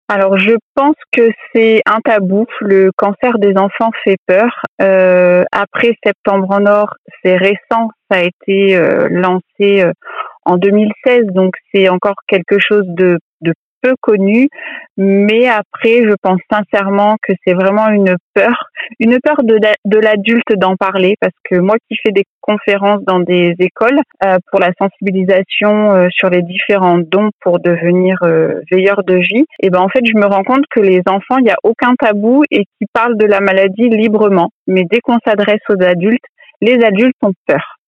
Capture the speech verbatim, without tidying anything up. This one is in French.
Alors, je pense que c'est un tabou. Le cancer des enfants fait peur. Heu, après Septembre en or, c'est récent, ça a été, heu, lancé, heu, en deux mille seize, donc c'est encore quelque chose de de peu connu. Mais après, je pense sincèrement que c'est vraiment une peur, une peur de la de l'adulte d'en parler, parce que moi qui fais des conférences dans des écoles, heu, pour la sensibilisation, heu, sur les différents dons pour devenir, heu, veilleur de vie, et ben, en fait, je me rends compte que les enfants, il y a aucun tabou et qu'ils parlent de la maladie librement. Mais dès qu'on s'adresse aux adultes, les adultes ont peur.